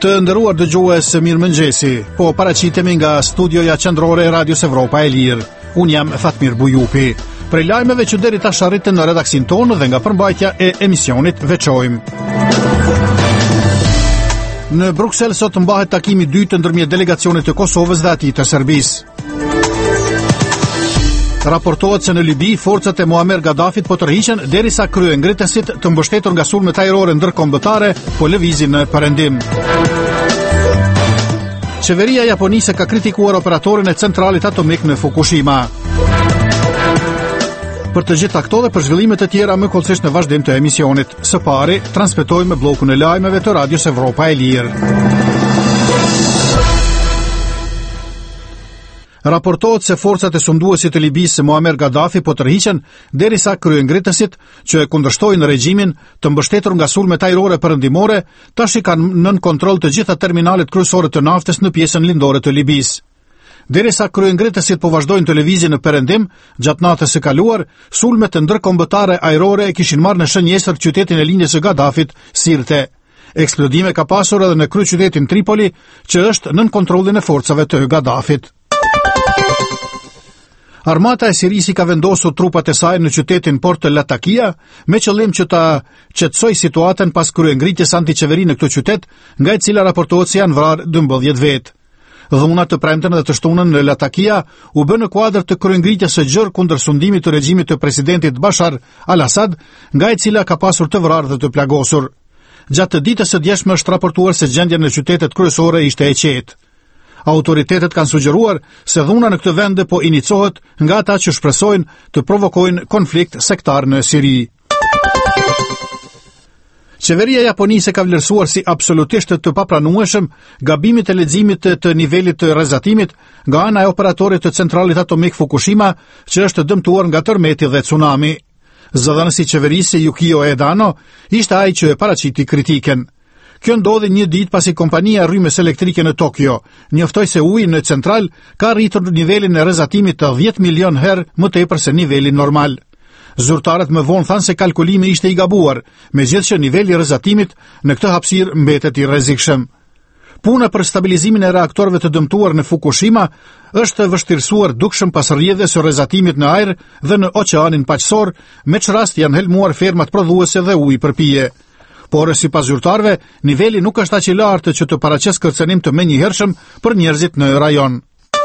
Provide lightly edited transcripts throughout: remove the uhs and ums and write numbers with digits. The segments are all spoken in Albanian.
Të nderuar dëgjues, mirëmëngjesi. Po paraqitemi nga studioja qendrore e Radios Evropa e Lirë. Unë jam Fatmir Bujupi. Prej lajmeve që deri tash arritën në redaksin tonë dhe nga përmbajtja e emisionit veçojmë. Në Bruksel sot mbahet takimi i dytë ndërmjet delegacionit të Kosovës dhe atij të Serbisë. Raportohet se në Libi forcat e Muammar Gaddafit po tërhiqen derisa kryengritësit të mbështetur nga sulmet ajrore ndërkombëtare po lëvizin në perëndim. Qeveria japonise ka kritikuar operatorin e centralit atomik në Fukushima. Për të gjitha këto dhe për zhvillimet e tjera më kollësisht në vazhdim të emisionit. Së pari, transmetojmë bllokun e lajmeve të Radios Evropa e Lirë. Raportohet se forcat e sunduesit të Libisë Muammar Gaddafi po tërhiqen derisa kryengritësit që e kundërshtojnë regjimin të mbështetur nga sulmet ajrore perëndimore tash i kanë nën kontroll të gjitha terminalet kryesore të naftës në pjesën lindore të Libisë. Derisa kryengritësit po vazhdojnë të lëvizjen në perëndim, gjatë natës së kaluar, sulmet ndërkombëtare ajrore e kishin marrë në shënjesër qytetin e lindjes së Gaddafit, Sirte. Eksplodime ka pasur edhe në kryeqytetin Tripoli, që është nën kontrollin e forcave të Gaddafit. Armata e Sirisë ka vendosur trupat e saj në qytetin Port të Latakia me qëllim që ta qetësojë situatën pas kryengritjes antiqeveri në këtë qytet, nga e cila raportohet se janë vrarë 12 vetë. Dhunat të premten dhe të shtunën në Latakia u bë në kuadër të kryengritjes së gjerë kundër sundimit të regjimit të presidentit Bashar al-Assad, nga e cila ka pasur të vrarë dhe të plagosur. Gjatë të ditës së djeshme është raportuar se gjendja në qytetet kryesore ishte e qetë. Autoritetet kanë sugjeruar se dhuna në këtë vend po inicohet nga ata që shpresojnë të provokojnë konflikt sektar në Siri. Qeveria japonise ka vlerësuar si absolutisht të papranueshëm gabimin e leximit të nivelit të rrezatimit nga ana e operatorit të centralit atomik Fukushima, që është dëmtuar nga tërmeti dhe tsunami. Zëdhënësi i qeverisë Yukio Edano ishte ai që paraqiti kritikën. Kjo ndodhi një ditë pasi kompania rrymës elektrike në Tokyo njoftoi se uji në central ka arritur nivelin e rrezatimit të 10 milion herë më tepër se niveli normal. Zyrtarët më vonë thanë se kalkulimi ishte i gabuar, megjithëse niveli i rrezatimit në këtë hapësirë mbetet i rrezikshëm. Puna për stabilizimin e reaktorëve të dëmtuar në Fukushima është vështirësuar dukshëm pas rrjedhjes së rrezatimit në ajër dhe në oqeanin paqësor, me që rast janë helmuar fermat prodhuese dhe uji për pije. Por sipas zyrtarëve, niveli nuk është aq i lartë që të paraqes kërcënim të menjëhershëm për njerëzit në rajon.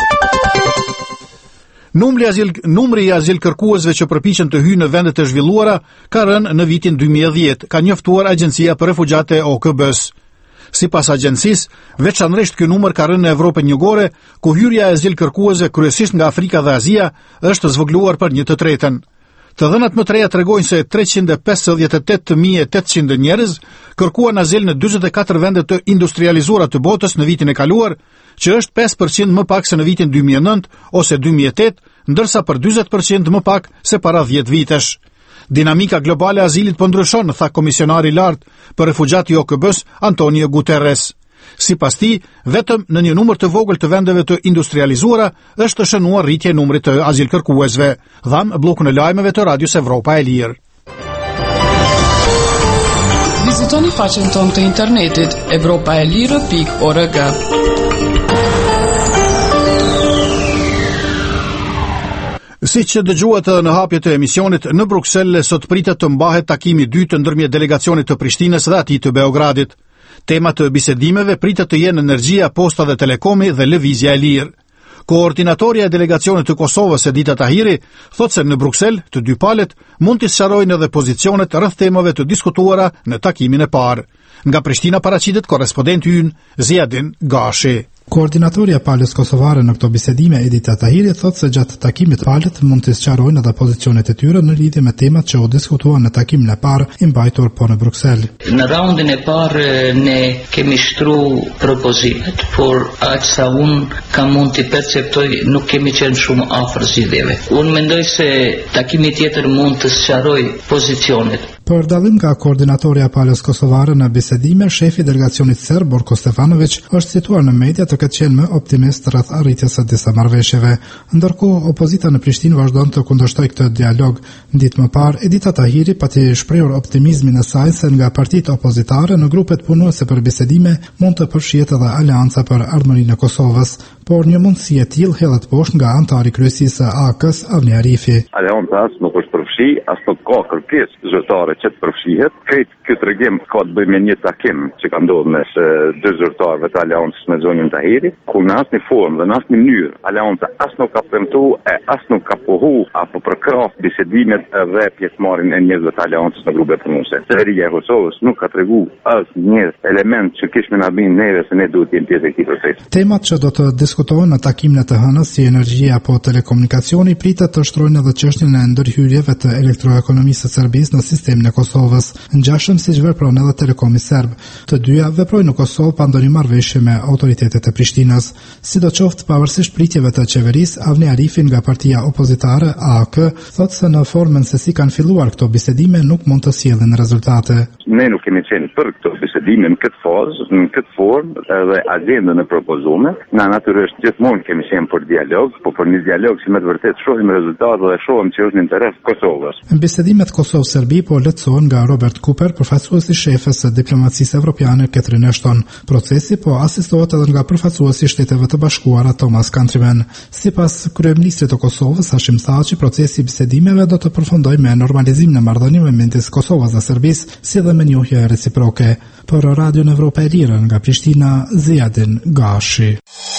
Numri i azilkërkuesve që përpiqen të hyjnë në vendet e zhvilluara ka rënë në vitin 2010, ka njoftuar Agjencia për Refugjate OKB-s. Sipas agjencisë, veçanërisht ky numër ka rënë në Evropën Jugore, ku hyrja e azilkërkuesve kryesisht nga Afrika dhe Azia është zvogëluar për 1/3. Të dhënat më të reja tregojnë se 358.800 njerëz kërkuan azil në 44 vende të industrializuara të botës në vitin e kaluar, që është 5% më pak se në vitin 2009 ose 2008, ndërsa për 40% më pak se para 10 vitesh. Dinamika globale e azilit po ndryshon, tha komisionari i lartë për refugjat i OKB-s Antonio Guterres. Sipas tij, vetëm në një numër të vogël të vendeve të industrializuara është shënuar rritje e numrit të azilkërkuesve. Dham bllokun e lajmeve të Radios Evropa e Lirë. Vizitoni faqen tonë të internetit europaelire.org. Si që dëgjuat në hapje të emisionit, në Bruksel sot pritet të mbahet takimi i dytë ndërmjet delegacionit të Prishtinës dhe atij të Beogradit. Temat të bisedimeve pritet të jenë energjia, posta dhe telekomi dhe lëvizja e lirë. Koordinatorja e delegacionit të Kosovës Edita Tahiri thotë se në Bruksel të dy palët mund të sqarojnë edhe pozicionet rreth temave të diskutuara në takimin e parë. Nga Prishtina paraqitet korrespondenti ynë Ziadin Gashi. Koordinatorja e palës kosovare në këto bisedime Edita Tahiri thotë se gjatë takimit palët mund të sqarojnë edhe pozicionet e tyre në lidhje me temat që u diskutuan në takimin e parë i mbajtur po në Bruksel. Në raundin e parë ne kemi shtruar propozimet, por aq sa unë kam mund të perceptoj nuk kemi qenë shumë afër zgjidhjeve. Unë mendoj se takimi tjetër mund të sqaroj pozicionet. Për dallim nga koordinatorja e palës kosovare në bisedime, shefi i delegacionit serb Borko Stefanović është situar në media të ketë qenë më optimist rreth arritjes së disa marrëveshjeve, ndërkohë opozita në Prishtinë vazhdon të kundërshtojë këtë dialog. Ditë më parë, Edita Tahiri pati shprehur optimizmin e saj se nga partitë opozitare në grupet punuese për bisedime mund të përfshihet edhe aleanca për ardhmërinë e Kosovës, por një mundësi e tillë hedhet poshtë nga antari kryesisë së AK-s Avni Arifi. Aleanca nuk është përfshi, as nuk ka kërkesë zyrtare që të përfshihet. Këtë tregim ka të bëjë me një takim që ka ndodhur mes dy zyrtarëve të aleancës me zonin Tahiri, ku në asnjë formë dhe në asnjë mënyrë aleanca as nuk ka premtuar as nuk ka pohu apo përkrah bisedimet dhe pjesëmarrjen e njerëzve të aleancës në grupe punëse. Qeveria e Kosovës nuk ka treguar asnjë element që kishme na bënë neve se ne duhet të jemi pjesë e këtij procesi. Temat që do të diskutohen në takimin e të hënës si energjia apo telekomunikacioni pritet të shtrojnë edhe çështjen e ndërhyrjeve të elektroekonomisë së Serbisë në sistemin e Kosovës, ngjashëm siç vepron edhe Telekomi serb. Të dyja veprojnë në Kosovë pa ndonjë marrëveshje me autoritetet e Prishtinës. Sidoqoftë, pavarësisht pritjeve të qeverisë, Avni Arifi nga partia opozitare AAK thotë se në formën se si kanë filluar këto bisedime nuk mund të sjellin rezultate. Ne nuk kemi qenë për këto bisedime në këtë fazë, në këtë formë dhe agendën e propozuar. Na natyrisht gjithmonë kemi qenë për dialog, por për një dialog që me të vërtetë shohim rezultate dhe shohim që është në interes të Kosovës. Bisedimet Kosovë-Serbi po lehtësohen nga Robert Cooper, përfaqësuesi i shefes së diplomacisë evropiane Catherine Ashton. Procesi po asistohet edhe nga përfaqësuesi i Shteteve të Bashkuara Thomas Countryman. Sipas kryeministrit të Kosovës Hashim Thaçi, procesi i bisedimeve do të përfundojë me normalizimin e marrëdhënieve mes Kosovës dhe Serbisë, si dhe me njohje reciproke. Për Radion Evropa e Lirë nga Prishtina, Ziadin Gashi.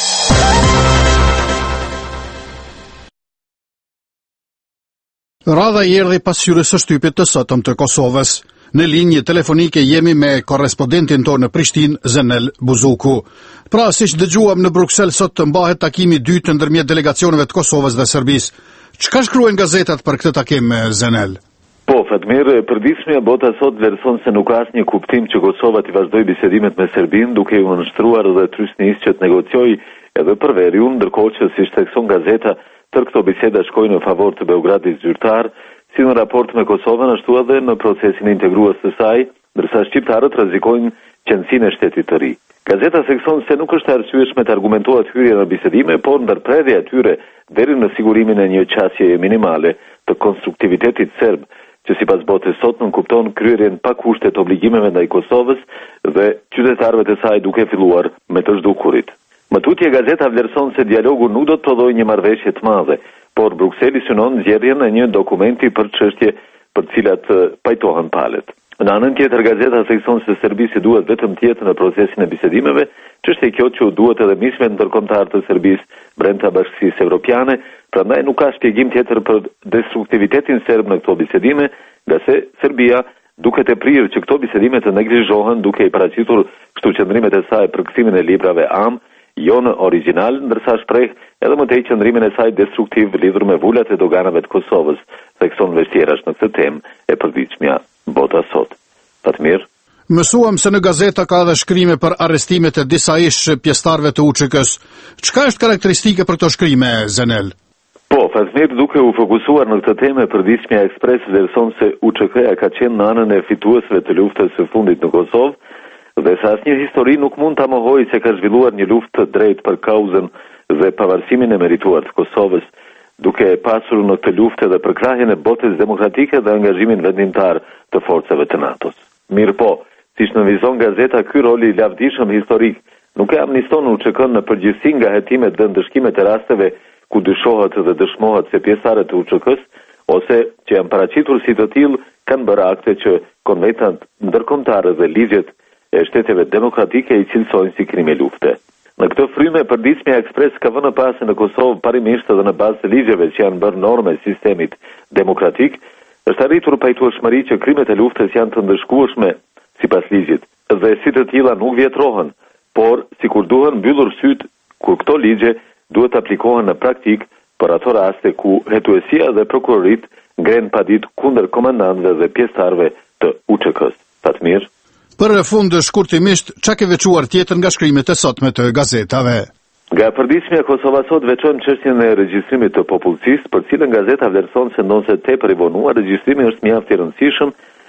Radha i erdhi pas hyrjes së shtypit të sotëm të Kosovës. Në linjë telefonike jemi me korrespondentin tonë në Prishtinë, Zenel Buzuku. Pra, siç dëgjuam në Bruksel sot të mbahet takimi i dytë ndërmjet delegacioneve të Kosovës dhe Serbisë. Çka shkruajnë gazetat për këtë takim, Zenel? Po, Fatmir, përditshmja bota sot vlerëson se nuk ka asnjë kuptim që Kosova të vazhdojë bisedimet me Serbinë, duke u nënshtruar dhe trysnisë që të negociojë edhe për veriun, ndërkohë që siç thekson gazeta, tërë këto biseda shkojnë në favor të Beogradit zyrtar, si në raport me Kosovën, ashtu edhe në procesin integrues të saj, ndërsa shqiptarët rrezikojnë qendësinë e shtetit të ri. Gazeta thekson se nuk është arsyeshme të argumentohet hyrja në bisedime, por ndërprerja e tyre deri në sigurimin e një qasjeje minimale të konstruktivitetit serb, që sipas botës sot nuk kupton kryerjen pa kushte të obligimeve ndaj Kosovës dhe qytetarëve të saj duke filluar me të zhdukurit. Më tutje gazeta vlerëson se dialogu nuk do të prodhojë një marrëveshje të madhe, por Brukseli synon nxjerrjen e një dokumenti për çështje për të cilat pajtohen palët. Në anën tjetër gazeta thekson se Serbisë duhet vetëm të jetë në procesin e bisedimeve, çështje kjo që duhet edhe nismet ndërkombëtar të Serbisë brenda Bashkisë Evropiane, prandaj nuk ka shpjegim tjetër për destruktivitetin serb në këto bisedime, nga se Serbia duket e prirë që këto bisedime të neglizhohen duke i paraqitur kështu qëndrimet e saj për kthimin e librave AM, jo në original, ndërsa shpreh edhe më tej qëndrimin e saj destruktiv lidhur me vulat e doganave të Kosovës, thekson vështirash në këtë temë e përditshmja bota sot. Fatmir. Mësuam se në gazeta ka edhe shkrime për arrestimet e disa ish pjesëtarëve të UÇK-s. Çka është karakteristike për këto shkrime, Zenel? Po, Fatmir, duke u fokusuar në këtë temë, përditshmja Ekspres vlerëson se UÇK-ja ka qenë në anën e fituesve të luftës së fundit në Kosovë, dhe sa asnjë histori nuk mund ta mohojë se ka zhvilluar një luftë të drejtë për kauzën dhe pavarësimin e merituar të Kosovës, duke pasur në këtë luftë edhe përkrahjen e botës demokratike dhe angazhimin vendimtar të forcave të NATO-s. Mirë po, siç nënvizon gazeta, ky rol i lavdishëm historik nuk e amniston UÇK-n në përgjithësi nga hetimet dhe ndëshkimet e rasteve ku dyshohet dhe dëshmohet se pjesëtarët të UÇK-s ose që janë paraqitur si të tillë kanë bërë akte që konventat ndërkombëtare dhe ligjet e shteteve demokratike i cilësojnë si krime lufte. Në këtë frymë përditshmja Ekspres ka vënë pas në Kosovë parimisht edhe në bazë të ligjeve që janë bërë norme sistemit demokratik, është arritur pajtueshmëri që krimet e luftës janë të ndëshkueshme sipas ligjit dhe si të tilla nuk vjetrohen, por sikur duhen mbyllur syt kur këto ligje duhet aplikohen në praktik për ato raste ku hetuesia dhe prokurorit ngren padit kundër komandantëve dhe pjesëtarëve të UÇK-s. Fatmir. Për fund shkurtimisht, çka ke veçuar tjetër nga shkrimet e sotme të gazetave? Nga përditshmja Kosova sot veçon çështjen e regjistrimit të popullsisë, për cilën gazeta vlerëson se ndonse tepër i vonuar, regjistrimi është mjaft i rëndësishëm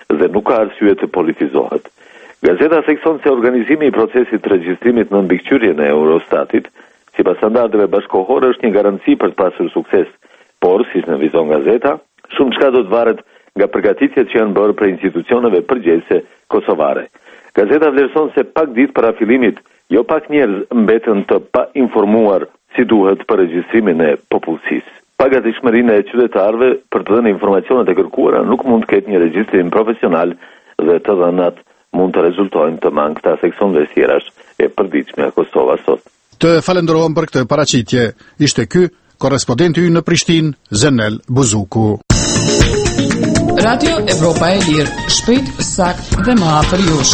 dhe nuk ka arsye të politizohet. Gazeta thekson se organizimi i procesit të regjistrimit në mbikëqyrjen e Eurostatit, sipas standardeve bashkëkohore, është një garanci për të pasur sukses, por, siç në vizon gazeta, shumë çka do të varet nga përgatitjet që janë bërë për institucioneve përgjegjëse kosovare. Gazeta vlerëson se pak ditë para fillimit, jo pak njerëz mbetën të pa informuar si duhet për regjistrimin e popullsisë. Pagatishmërinë e qytetarëve për të dhënë informacionet e kërkuara nuk mund të ketë një regjistrim profesional dhe të dhënat mund të rezultojnë të mangëta seksonëve sjelrash e përditshme e Kosovës sot. Të falenderojmë për këtë paraqitje. Ishte ky korrespondenti ynë në Prishtinë, Zenel Buzuku. Radio Evropa e Lirë, shpejt, sakt dhe më afër jush.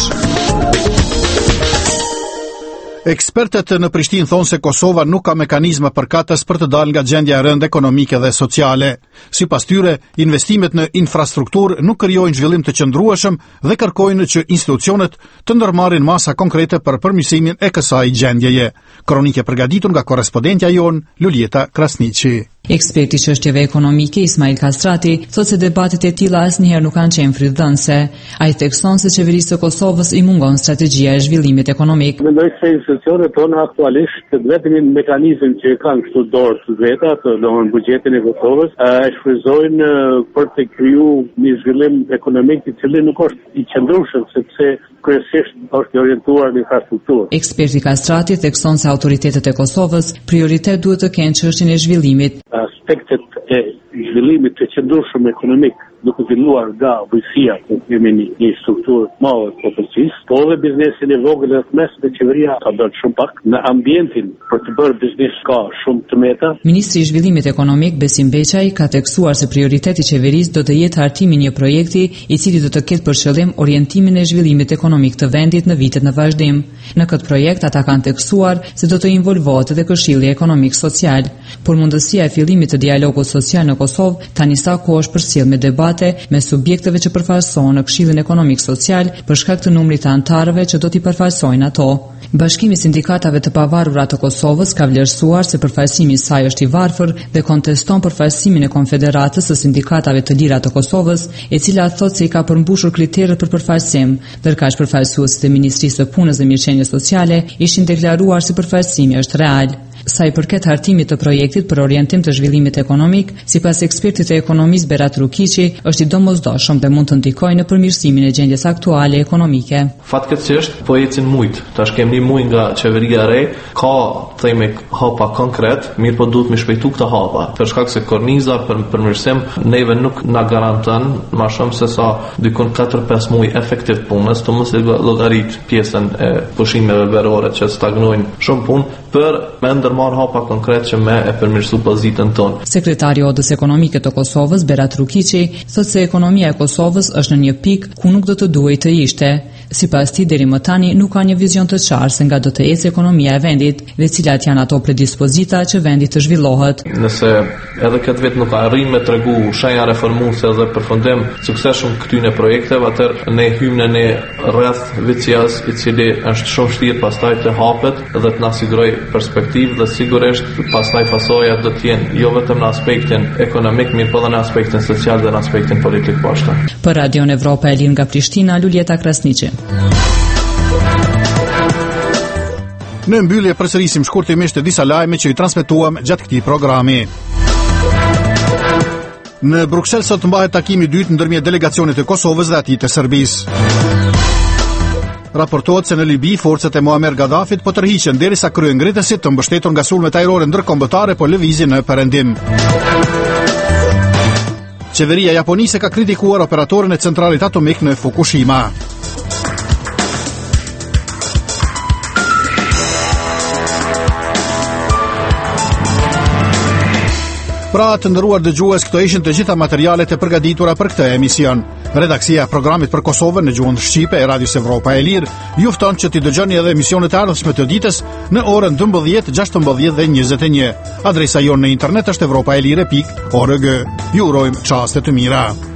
Ekspertët në Prishtinë thonë se Kosova nuk ka mekanizma përkatës për të dalë nga gjendja e rëndë ekonomike dhe sociale. Sipas tyre, investimet në infrastrukturë nuk krijojnë zhvillim të qëndrueshëm dhe kërkojnë që institucionet të ndërmarrin masa konkrete për përmirësimin e kësaj gjendjeje. Kronike përgatitur nga korrespondentja jon Lulieta Krasniqi. Eksperti çështjeve ekonomike Ismail Kastrati thotë se debatet e tilla asnjëherë nuk kanë qenë frydhënëse. Ai thekson se qeverisë së Kosovës i mungon strategjia e zhvillimit ekonomik. Mendoj se institucionet tona aktualisht vetëm një mekanizëm që kanë këtu dorë të veta, domthonë buxhetin e Kosovës, e shfrytëzojnë për të krijuar një zhvillim ekonomik i cili nuk është i qëndrueshëm sepse kryesisht është i orientuar në infrastrukturë. Eksperti Kastrati thekson se autoritetet e Kosovës prioritet duhet të kenë çështjen e zhvillimit. Aspektet e zhvillimit të qëndrueshëm ekonomik duke filluar nga bujësia, ku kemi një strukturë të madhe të popullsisë, po edhe biznesin e vogël dhe të mesme, qeveria ka bërë shumë pak në ambientin për të bërë biznes ka shumë të meta. Ministri i Zhvillimit Ekonomik Besim Beqaj ka theksuar se prioriteti i qeverisë do të jetë hartimi i një projekti i cili do të ketë për qëllim orientimin e zhvillimit ekonomik të vendit në vitet në vazhdim. Në këtë projekt ata kanë theksuar se do të involvohet edhe Këshilli Ekonomik Social. Por mundësia e fillimit të dialogut social në Kosovë tani sa kohë është përcjell me debate me subjekteve që përfaqësohen në Këshillin Ekonomik Social për shkak të numrit të anëtarëve që do t'i përfaqësojnë ato. Bashkimi i Sindikatave të Pavarura të Kosovës ka vlerësuar se përfaqësimi i saj është i varfër dhe konteston përfaqësimin e Konfederatës së Sindikatave të Lira të Kosovës, e cila thotë se i ka përmbushur kriteret për përfaqësim, ndërkaq përfaqësuesit e Ministrisë së Punës dhe Mirëqenies Sociale ishin deklaruar se përfaqësimi është real. Sa i përket hartimit të projektit për orientim të zhvillimit ekonomik, sipas ekspertit e ekonomisë Berat Rukiqi, është i domosdoshëm dhe mund të ndikojë në përmirësimin e gjendjes aktuale ekonomike. Fatkeqësisht po ecin shumë. Tash kemi shumë nga qeveria e re, ka themi hapa konkret, mirë po duhet më shpejtu këto hapa. Për shkak se korniza për përmirësim neve nuk na garanton më shumë se sa dikon 4-5 muaj efektiv punës, të mos e llogarit pjesën e pushimeve verore që stagnojnë shumë punë për me ndërmarr hapa konkret që me e përmirësu pozitën tonë. Sekretari i Odës Ekonomike të Kosovës, Berat Rukiqi, thotë se ekonomia e Kosovës është në një pikë ku nuk do të duhej të ishte. Sipas tij, deri më tani nuk ka një vizion të qartë se nga do të ecë ekonomia e vendit dhe cilat janë ato predispozita që vendi të zhvillohet. Nëse edhe këtë vit nuk arrin me tregu shenja reformuese dhe përfundim suksesshëm këtyre projekteve, atëherë ne hym në një rreth vicioz i cili është shumë vështirë pastaj të hapet dhe të na siguroj perspektivë dhe sigurisht pastaj pasojat do të jenë jo vetëm në aspektin ekonomik, mirë po edhe në aspektin social dhe në aspektin politik poshtë. Për Radio Evropa e Lirë nga Prishtina, Lulieta Krasniqi. Në mbyllje përsërisim shkurtimisht disa lajme që i transmetuam gjatë këtij programi. Në Bruksel sot mbahet takimi i dytë ndërmjet delegacionit të Kosovës dhe atij të Serbisë. Raportohet se në Libi forcat e Muammar Gaddafit po tërhiqen derisa kryen ngritësit të mbështetur nga sulmet ajrore ndërkombëtare po lëvizin në perëndim. Qeveria japonise ka kritikuar operatorën e centralit atomik në Fukushima. Pra të nderuar dëgjues, këto ishin të gjitha materialet e përgatitura për këtë emision. Redaksia e programit për Kosovën në gjuhën shqipe e Radios Evropa e Lirë ju fton që t'i dëgjoni edhe emisionet e ardhshme të ditës në orën 12, 16 dhe 21. Adresa jonë në internet është europaelire.org. Ju urojmë çaste të mira.